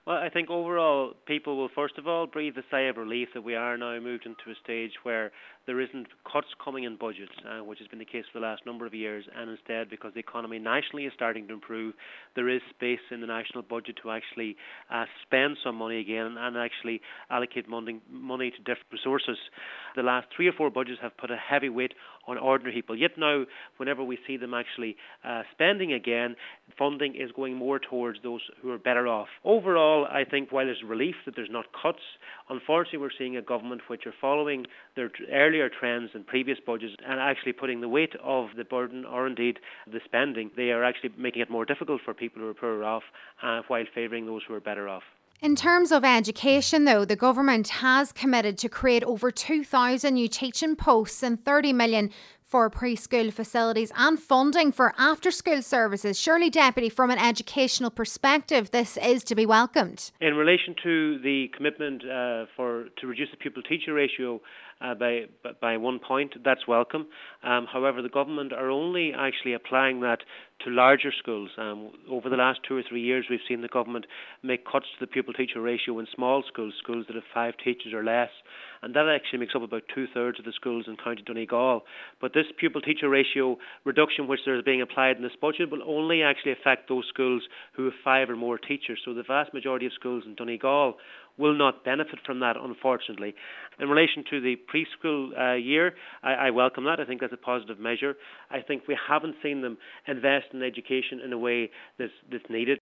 Well, I think overall people will first of all breathe a sigh of relief that we are now moved into a stage where there isn't cuts coming in budgets, which has been the case for the last number of years, and instead, because the economy nationally is starting to improve, there is space in the national budget to actually spend some money again and actually allocate money to different resources. The last 3 or 4 budgets have put a heavy weight on ordinary people. Yet now, whenever we see them actually spending again, funding is going more towards those who are better off. Overall, I think while there's relief that there's not cuts, unfortunately we're seeing a government which are following their earlier trends in previous budgets and actually putting the weight of the burden or indeed the spending. They are actually making it more difficult for people who are poorer off while favouring those who are better off. In terms of education, though, the government has committed to create over 2,000 new teaching posts and 30 million for preschool facilities and funding for after-school services. Surely, Deputy, from an educational perspective, this is to be welcomed. In relation to the commitment to reduce the pupil-teacher ratio by 1 point, that's welcome. However, the government are only actually applying that to larger schools. Over the last 2 or 3 years, we've seen the government make cuts to the pupil-teacher ratio in small schools that have 5 teachers or less, and that actually makes up about 2/3 of the schools in County Donegal. But this pupil-teacher ratio reduction, which is being applied in this budget, will only actually affect those schools who have 5 or more teachers. So the vast majority of schools in Donegal will not benefit from that, unfortunately. In relation to the preschool year, I welcome that. I think that's a positive measure. I think we haven't seen them invest in education in a way that's needed.